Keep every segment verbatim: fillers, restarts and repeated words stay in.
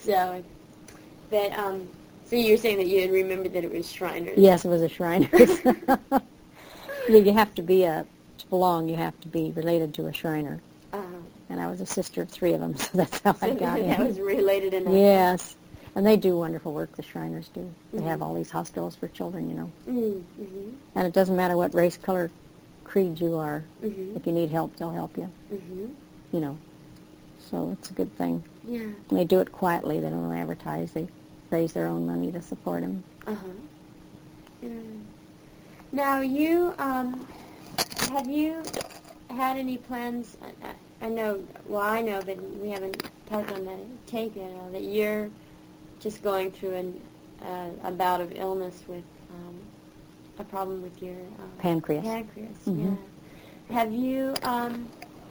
So, but, um, so you were saying that you had remembered that it was Shriners. Yes, it was a Shriners. You have to be a, to belong, you have to be related to a Shriner. Uh-huh. And I was a sister of three of them, so that's how So I got in. that was related enough. Yes. And they do wonderful work, the Shriners do. They Mm-hmm. have all these hospitals for children, you know. Mm-hmm. And it doesn't matter what race, color, creed you are. Mm-hmm. If you need help, they'll help you, Mm-hmm. you know. So it's a good thing. Yeah. And they do it quietly. They don't advertise. They raise their own money to support them. Uh-huh. Yeah. Now, you, um, have you had any plans, I, I know, well, I know, but we haven't touched on that tape yet, uh, that you're just going through an, uh, a bout of illness with um, a problem with your um, Pancreas. Pancreas, Mm-hmm. yeah. Have you, um,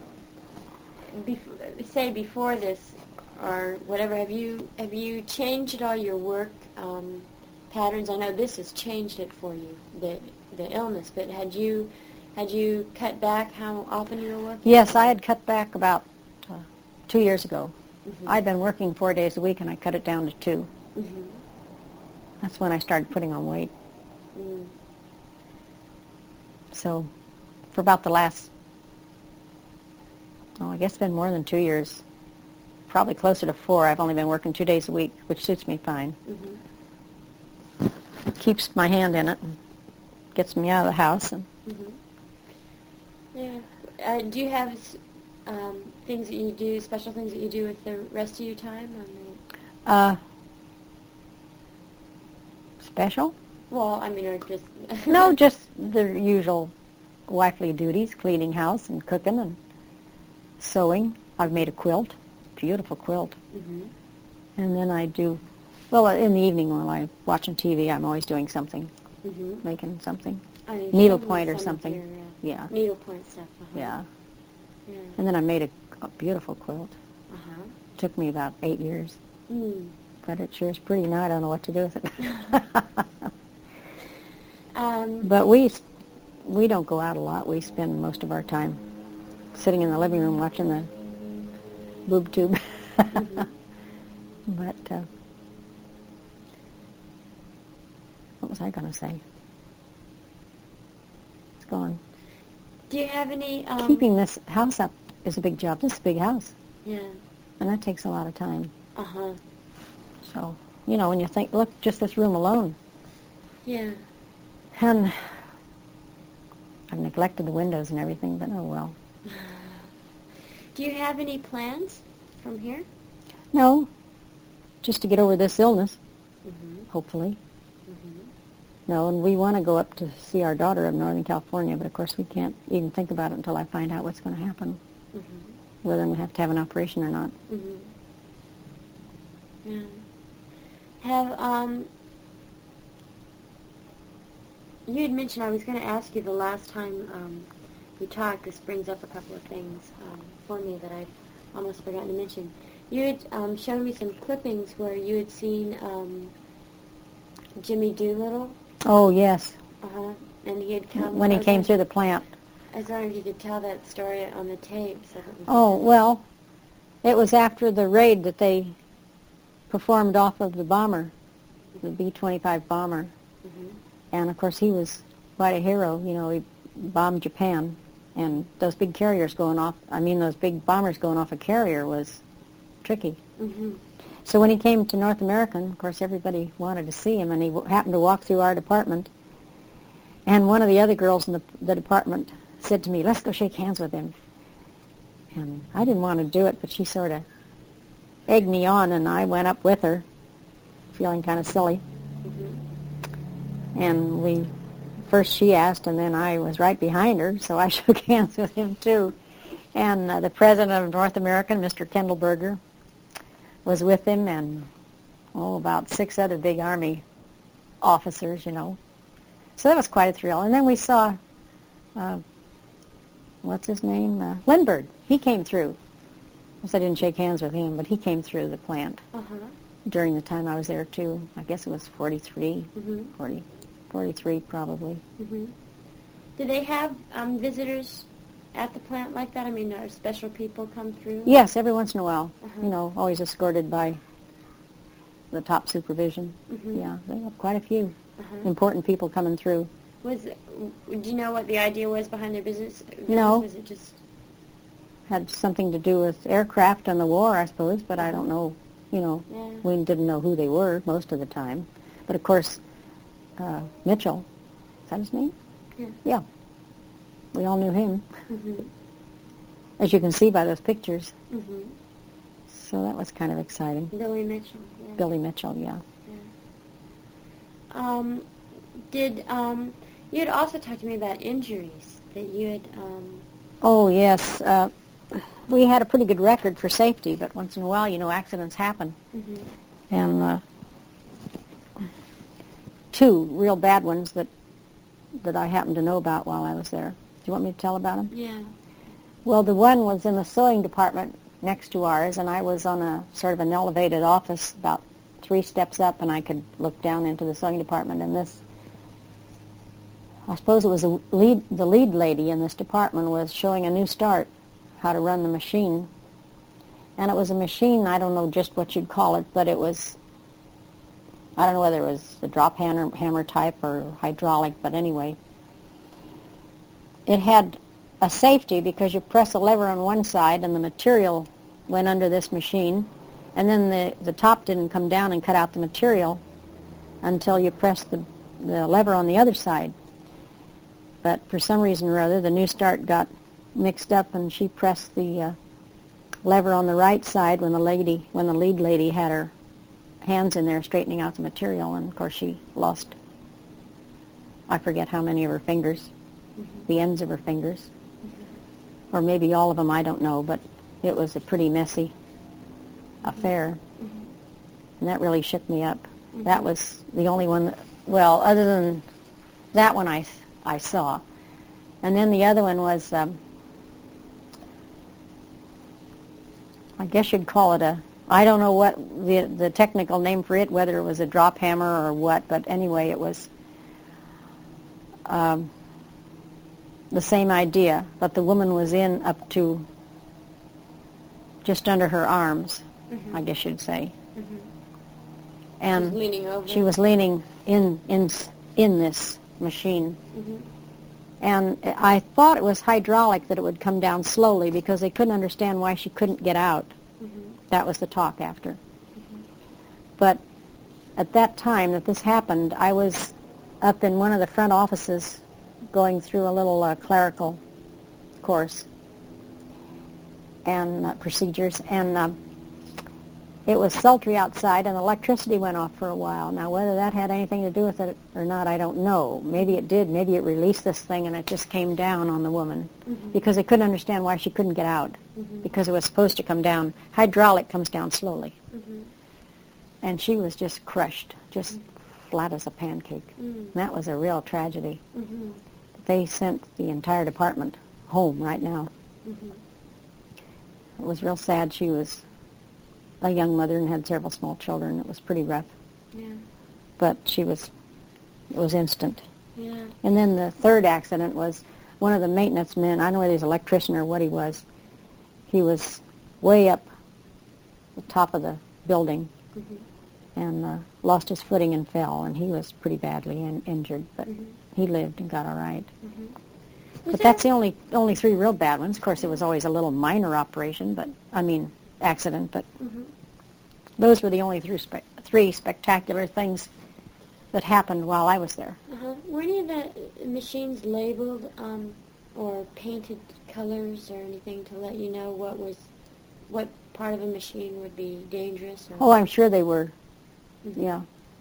bef- say before this, or whatever, have you have you changed all your work um, patterns? I know this has changed it for you, the the illness, but had you had you cut back how often you were working? Yes, I had cut back about uh, two years ago. Mm-hmm. I'd been working four days a week, and I cut it down to two. Mm-hmm. That's when I started putting on weight. Mm. So for about the last, oh, I guess it's been more than two years, probably closer to four. I've only been working two days a week, which suits me fine. Mm-hmm. It keeps my hand in it and gets me out of the house. And Mm-hmm. Yeah. Uh, do you have um, things that you do, special things that you do with the rest of your time? I mean, uh, special? well, I mean, or just... No, just the usual wifely duties, cleaning house and cooking and sewing. I've made a quilt, beautiful quilt. Mm-hmm. And then I do, well, in the evening while I'm watching T V, I'm always doing something, Mm-hmm. making something. I mean, Needlepoint or some of something. your, uh, Yeah. Needlepoint stuff. Uh-huh. Yeah. Yeah. And then I made a, a beautiful quilt. Uh-huh. Took me about eight years. Mm. But it sure is pretty now. I don't know what to do with it. um, But we we don't go out a lot. We spend most of our time sitting in the living room watching the boob tube. mm-hmm. But uh, what was I going to say? It's gone. Do you have any... Um, Keeping this house up is a big job. This is a big house. Yeah. And that takes a lot of time. Uh-huh. So, you know, when you think, look, just this room alone. Yeah. And I've neglected the windows and everything, but oh well. Do you have any plans from here? No, just to get over this illness, Mm-hmm. hopefully. Mm-hmm. No, and we want to go up to see our daughter in Northern California, but of course we can't even think about it until I find out what's going to happen, Mm-hmm. whether we have to have an operation or not. Mm-hmm. Yeah. Have, um... you had mentioned, I was going to ask you the last time um, we talked, this brings up a couple of things um, for me that I've almost forgotten to mention. You had um, shown me some clippings where you had seen um, Jimmy Doolittle. Oh, yes, Uh-huh. And he had come... when he I was came wondering- through the plant. I was wondering if you could tell that story on the tape. So that we Oh, well, it was after the raid that they performed off of the bomber, the B twenty-five bomber. Mm-hmm. And, of course, he was quite a hero. You know, he bombed Japan. And those big carriers going off, I mean, those big bombers going off a carrier was tricky. Mm-hmm. So when he came to North American, of course, everybody wanted to see him, and he w- happened to walk through our department. And one of the other girls in the, the department said to me, let's go shake hands with him. And I didn't want to do it, but she sort of egged me on, and I went up with her, feeling kind of silly. Mm-hmm. And we, first she asked, and then I was right behind her, so I shook hands with him too. And uh, the president of North American, Mister Kendallberger, was with him, and, oh, about six other big Army officers, you know. So that was quite a thrill. And then we saw, uh, what's his name? Uh, Lindbergh. He came through. Of course, I didn't shake hands with him, but he came through the plant Uh-huh. during the time I was there, too. I guess it was forty-three, Mm-hmm. forty, forty-three probably. Mm-hmm. Do they have um, visitors at the plant like that? I mean, are special people come through? Yes, every once in a while. Uh-huh. You know, always escorted by the top supervision. Mm-hmm. Yeah, they have quite a few Uh-huh. important people coming through. Was do you know what the idea was behind their business? No. Was it just Had something to do with aircraft and the war, I suppose, but I don't know. You know, yeah. we didn't know who they were most of the time. But of course, uh, Mitchell, is that his name? Yeah. Yeah. We all knew him, Mm-hmm. as you can see by those pictures. Mm-hmm. So that was kind of exciting. Billy Mitchell. Yeah. Billy Mitchell, yeah. Um, did um, you had also talked to me about injuries that you had. Um, Oh, yes. Uh, we had a pretty good record for safety, but once in a while, you know, accidents happen. mm-hmm. And uh, two real bad ones that that I happened to know about while I was there. Do you want me to tell about them? Yeah. Well, the one was in the sewing department next to ours, and I was on a sort of an elevated office about three steps up, and I could look down into the sewing department. And this, I suppose it was a lead, the lead lady in this department was showing a new start, how to run the machine. And it was a machine, I don't know just what you'd call it, but it was, I don't know whether it was a drop hammer, hammer type or hydraulic, but anyway. It had a safety because you press a lever on one side and the material went under this machine, and then the, the top didn't come down and cut out the material until you pressed the, the lever on the other side. But for some reason or other, the new start got mixed up, and she pressed the uh, lever on the right side when the lady, when the lead lady had her hands in there straightening out the material, and of course she lost, I forget how many of her fingers, mm-hmm. the ends of her fingers, mm-hmm. or maybe all of them, I don't know, but it was a pretty messy affair, mm-hmm. and that really shook me up. Mm-hmm. That was the only one that, well, other than that one I, I saw. And then the other one was, um, I guess you'd call it a, I don't know what the the technical name for it, whether it was a drop hammer or what, but anyway, it was um, the same idea, but the woman was in up to just under her arms, mm-hmm. I guess you'd say. Mm-hmm. And she was leaning over. She was leaning in in in this machine. Mm-hmm. And I thought it was hydraulic, that it would come down slowly, because they couldn't understand why she couldn't get out. Mm-hmm. That was the talk after. Mm-hmm. But at that time that this happened, I was up in one of the front offices going through a little uh, clerical course and uh, procedures, and uh, it was sultry outside, and electricity went off for a while. Now, whether that had anything to do with it or not, I don't know. Maybe it did. Maybe it released this thing, and it just came down on the woman, mm-hmm. because they couldn't understand why she couldn't get out, mm-hmm. because it was supposed to come down. Hydraulic comes down slowly. Mm-hmm. And she was just crushed, just mm-hmm. flat as a pancake. Mm-hmm. And that was a real tragedy. Mm-hmm. They sent the entire department home right now. Mm-hmm. It was real sad. She was a young mother and had several small children. It was pretty rough. Yeah. But she was, it was instant. Yeah. And then the third accident was one of the maintenance men, I don't know whether he was an electrician or what he was, he was way up the top of the building, mm-hmm. and uh, lost his footing and fell, and he was pretty badly in, injured, but mm-hmm. he lived and got all right. Mm-hmm. But that's the only only three real bad ones. Of course, it was always a little minor operation, but, I mean, accident, but mm-hmm. those were the only three, spe- three spectacular things that happened while I was there. Uh-huh. Were any of the machines labeled um, or painted colors or anything to let you know what was, what part of a machine would be dangerous? Or oh, I'm sure they were. Mm-hmm. Yeah.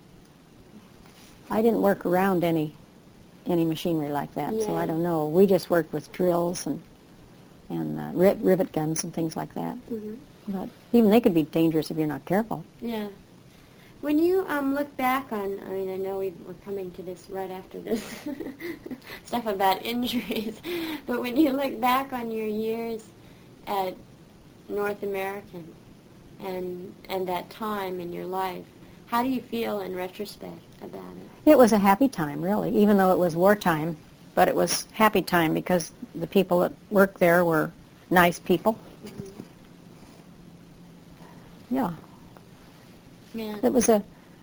I didn't work around any any machinery like that, yeah. so I don't know. We just worked with drills and and uh, ri- rivet guns and things like that. Mm-hmm. But even they could be dangerous if you're not careful. Yeah. When you um, look back on, I mean, I know we, we're coming to this right after this stuff about injuries, but when you look back on your years at North American and and that time in your life, how do you feel in retrospect about it? It was a happy time, really, even though it was wartime, but it was happy time because the people that worked there were nice people. Mm-hmm. Yeah. Yeah. It was a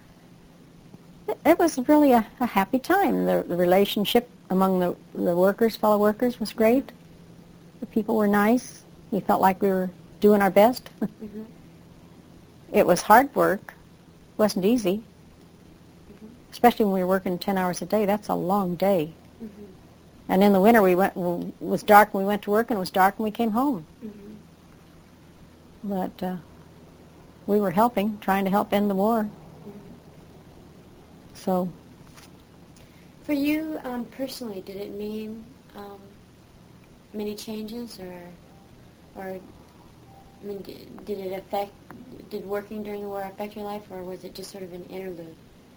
it was really a, a happy time. The, the relationship among the, the workers, fellow workers, was great. The people were nice. We felt like we were doing our best. Mm-hmm. It was hard work. It wasn't easy. Mm-hmm. Especially when we were working ten hours a day. That's a long day. Mm-hmm. And in the winter, we went. It was dark when we went to work, and it was dark when we came home. Mm-hmm. But uh, we were helping, trying to help end the war. Mm-hmm. So, for you um, personally, did it mean um, many changes, or, or I mean, did, did it affect? Did working during the war affect your life, or was it just sort of an interlude?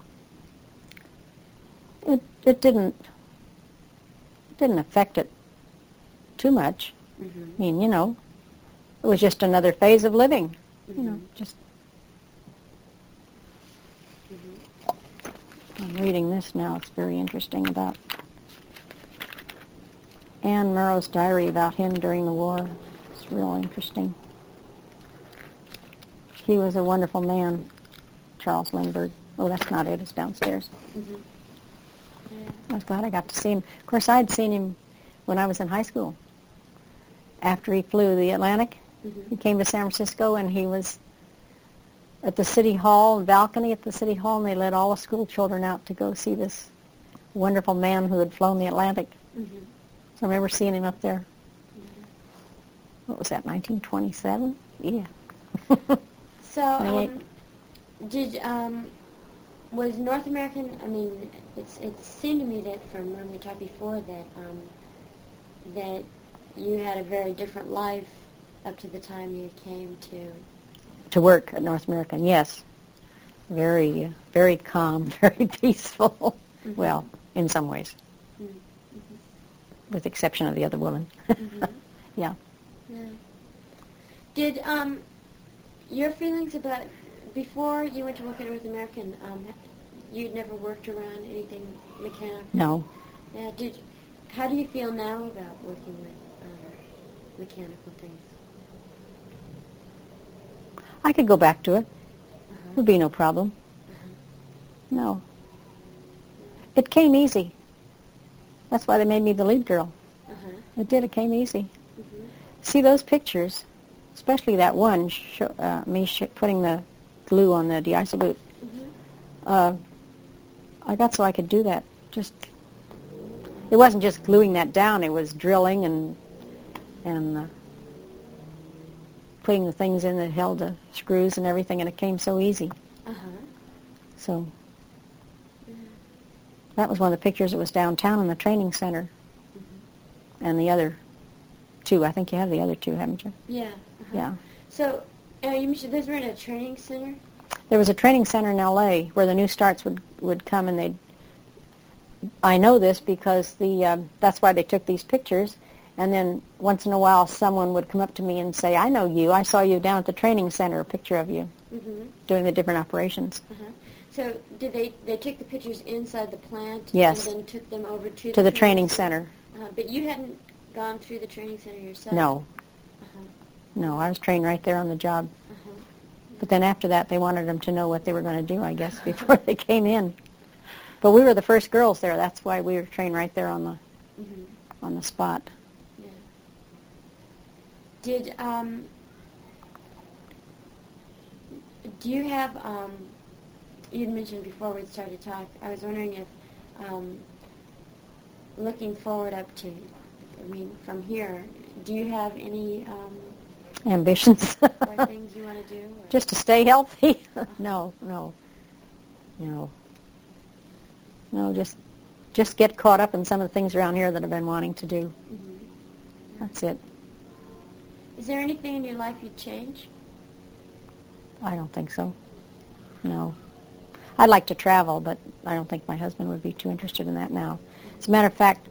it it didn't it didn't affect it too much. Mm-hmm. I mean, you know, it was just another phase of living. Mm-hmm. You know, just. Mm-hmm. I'm reading this now. It's very interesting about Anne Murrow's diary about him during the war. It's real interesting. He was a wonderful man, Charles Lindbergh. Oh, that's not it. It's downstairs. Mm-hmm. Yeah. I was glad I got to see him. Of course, I'd seen him when I was in high school. After he flew the Atlantic, Mm-hmm. he came to San Francisco, and he was at the City Hall, balcony at the City Hall, and they let all the school children out to go see this wonderful man who had flown the Atlantic. Mm-hmm. So I remember seeing him up there. Mm-hmm. What was that, nineteen twenty-seven? Yeah. So, um, did um, was North American? I mean, it's it seemed to me that from when we talked before that um, that you had a very different life up to the time you came to. To work at North American, yes. Very, uh, very calm, very peaceful. Mm-hmm. Well, in some ways, mm-hmm. with the exception of the other woman. Mm-hmm. Yeah. Yeah. Did um, your feelings about before you went to work at North American? Um, you'd never worked around anything mechanical. No. Yeah. Did how do you feel now about working with um, mechanical things? I could go back to it. Uh-huh. Would be no problem. Uh-huh. No. It came easy. That's why they made me the lead girl. Uh-huh. It did. It came easy. Mm-hmm. See those pictures, especially that one, sh- uh, me sh- putting the glue on the de-icer boot. Mm-hmm. Uh, I got so I could do that. Just, it wasn't just gluing that down. It was drilling and and uh, putting the things in that held the screws and everything, and it came so easy. Uh-huh. So Yeah. that was one of the pictures that was downtown in the training center. Mm-hmm. And the other two, I think you have the other two, haven't you? Yeah. Uh-huh. Yeah. So, uh, you mentioned those were in a training center? There was a training center in L A where the new starts would, would come, and they'd, I know this because the um, that's why they took these pictures, and then once in a while someone would come up to me and say, I know you, I saw you down at the training center, a picture of you, Mm-hmm. doing the different operations. Uh-huh. So did they, they took the pictures inside the plant Yes. and then took them over to, To the, the training center. Uh-huh. But you hadn't gone through the training center yourself? No, Uh-huh. no, I was trained right there on the job. Uh-huh. But then after that, they wanted them to know what they were going to do, I guess, before they came in. But we were the first girls there. That's why we were trained right there on the Mm-hmm. on the spot. Yeah. Did, um, do you have, um, you'd mentioned before we started to talk, I was wondering if, um, looking forward up to, I mean, from here, do you have any, um, Ambitions. or things you want to do? Or? Just to stay healthy? No, no, no. No, just just get caught up in some of the things around here that I've been wanting to do. Mm-hmm. That's it. Is there anything in your life you'd change? I don't think so. No. I'd like to travel, but I don't think my husband would be too interested in that now. As a matter of fact,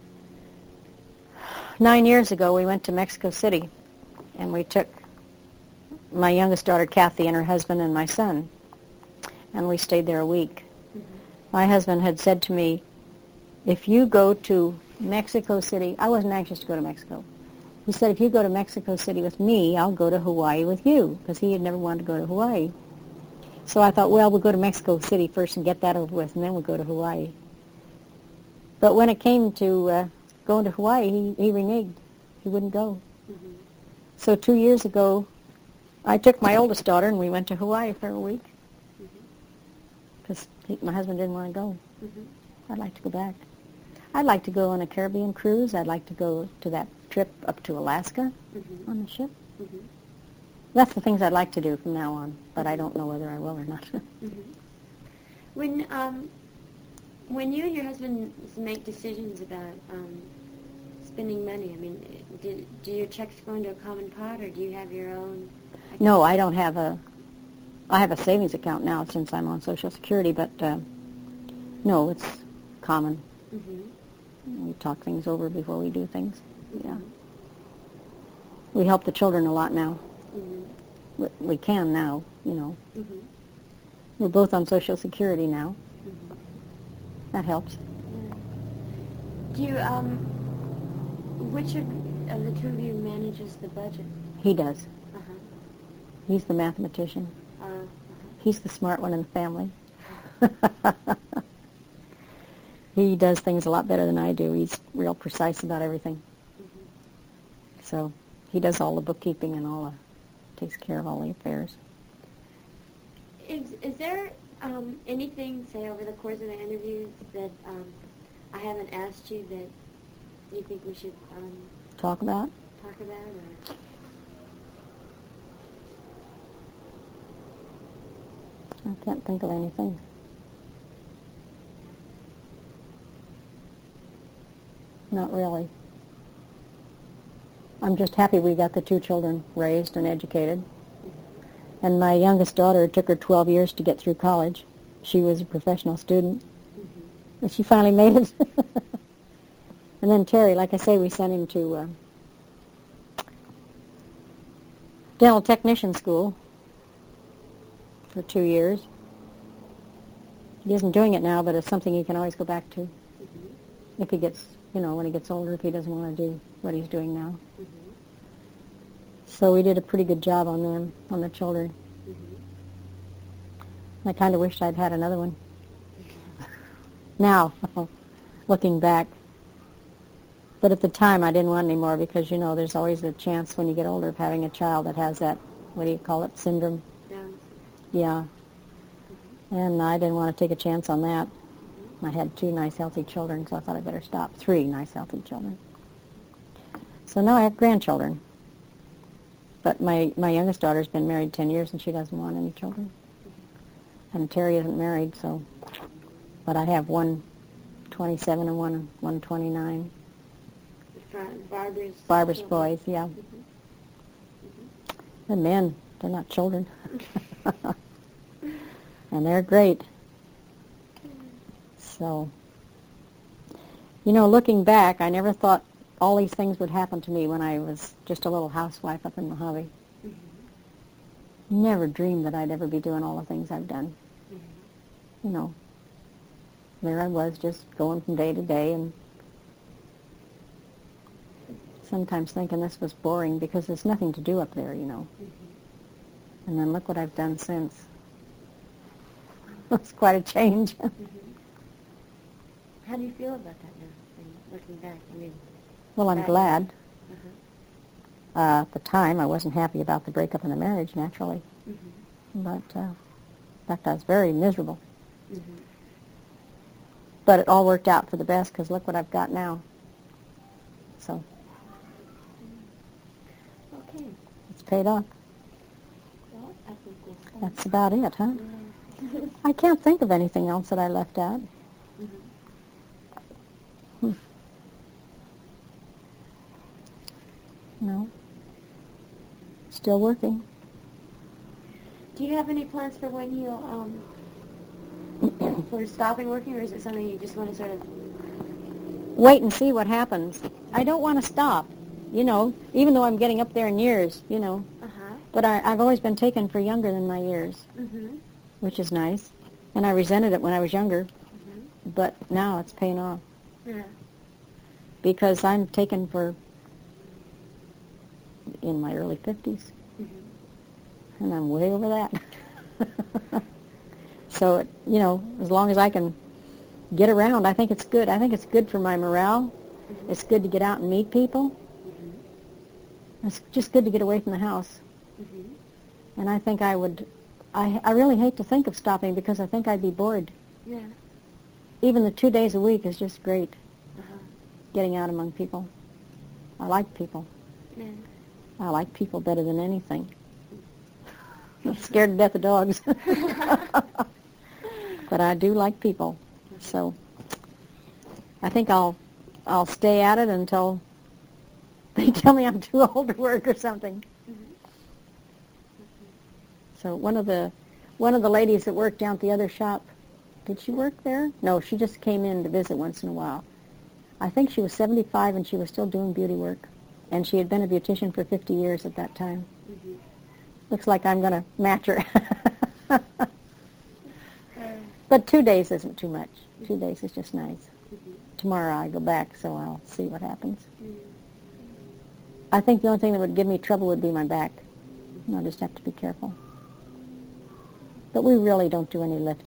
nine years ago we went to Mexico City, and we took my youngest daughter, Kathy, and her husband and my son, and we stayed there a week. Mm-hmm. My husband had said to me, if you go to Mexico City, I wasn't anxious to go to Mexico. He said, if you go to Mexico City with me, I'll go to Hawaii with you, because he had never wanted to go to Hawaii. So I thought, well, we'll go to Mexico City first and get that over with, and then we'll go to Hawaii. But when it came to uh, going to Hawaii, he, he reneged. He wouldn't go. Mm-hmm. So two years ago, I took my oldest daughter, and we went to Hawaii for a week because my husband didn't want to go. Mm-hmm. I'd like to go back. I'd like to go on a Caribbean cruise. I'd like to go to that trip up to Alaska Mm-hmm. on the ship. Mm-hmm. That's the things I'd like to do from now on, but I don't know whether I will or not. Mm-hmm. When um, when you and your husband make decisions about um, spending money, I mean, do, do your checks go into a common pot, or do you have your own? Account? No, I don't have a. I have a savings account now since I'm on Social Security, but uh, no, it's common. Mm-hmm. We talk things over before we do things. Mm-hmm. Yeah. We help the children a lot now. Mm-hmm. We, we can now, you know. Mm-hmm. We're both on Social Security now. Mm-hmm. That helps. Yeah. Do you um, which of, of the two of you manages the budget? He does. Uh-huh. He's the mathematician. Uh, uh-huh. He's the smart one in the family. He does things a lot better than I do. He's real precise about everything. Mm-hmm. So he does all the bookkeeping and all the, takes care of all the affairs. Is, is there um, anything, say, over the course of the interviews that um, I haven't asked you that you think we should um, Talk about? talk about? Or? I can't think of anything. Not really. I'm just happy we got the two children raised and educated. And my youngest daughter, it took her twelve years to get through college. She was a professional student. Mm-hmm. And she finally made it. And then Terry, like I say, we sent him to uh, dental technician school for two years. He isn't doing it now, but it's something he can always go back to Mm-hmm. if he gets, you know, when he gets older, if he doesn't want to do what he's doing now. Mm-hmm. So we did a pretty good job on them, on the children. Mm-hmm. I kind of wished I'd had another one. Now, looking back. But at the time, I didn't want any more because, you know, there's always a chance when you get older of having a child that has that, what do you call it, syndrome? Down. Yeah. And I didn't want to take a chance on that. I had two nice, healthy children, so I thought I'd better stop. Three nice, healthy children. So now I have grandchildren. But my, my youngest daughter's been married ten years, and she doesn't want any children. And Terry isn't married, so... But I have one twenty-seven and one one twenty-nine. Barbara's... Barbara's children. boys, yeah. Mm-hmm. Mm-hmm. They're men. They're not children. And they're great. So, you know, looking back, I never thought all these things would happen to me when I was just a little housewife up in Mojave. Mm-hmm. Never dreamed that I'd ever be doing all the things I've done. Mm-hmm. You know, there I was just going from day to day and sometimes thinking this was boring because there's nothing to do up there, you know. Mm-hmm. And then look what I've done since. It's quite a change. Mm-hmm. How do you feel about that now, when looking back? I mean, Well, I'm back- glad. Uh-huh. Uh, at the time, I wasn't happy about the breakup in the marriage, naturally. Mm-hmm. But, uh, in fact, I was very miserable. Mm-hmm. But it all worked out for the best because look what I've got now. So Okay. it's paid off. Well, I think that's... That's about it, huh? Yeah. I can't think of anything else that I left out. Mm-hmm. Hmm. No. Still working. Do you have any plans for when you'll, um, for stopping working, or is it something you just want to sort of... Wait and see what happens. I don't want to stop, you know, even though I'm getting up there in years, you know. Uh-huh. But I, I've always been taken for younger than my years, Mm-hmm. which is nice. And I resented it when I was younger, Mm-hmm. but now it's paying off Yeah. because I'm taken for in my early fifties, Mm-hmm. and I'm way over that. So, it, you know, as long as I can get around, I think it's good. I think it's good for my morale. Mm-hmm. It's good to get out and meet people. Mm-hmm. It's just good to get away from the house. Mm-hmm. And I think I would, I, I really hate to think of stopping because I think I'd be bored. Yeah. Even the two days a week is just great, Uh-huh. getting out among people. I like people. Yeah. I like people better than anything. I'm scared to death of dogs. But I do like people. So I think I'll I'll stay at it until they tell me I'm too old to work or something. Mm-hmm. So one of the one of the ladies that worked down at the other shop, did she work there? No, she just came in to visit once in a while. I think she was seventy-five and she was still doing beauty work. And she had been a beautician for fifty years at that time. Mm-hmm. Looks like I'm going to match her. But two days isn't too much. Two days is just nice. Mm-hmm. Tomorrow I go back, so I'll see what happens. Mm-hmm. I think the only thing that would give me trouble would be my back. I'll just have to be careful. But we really don't do any lifting.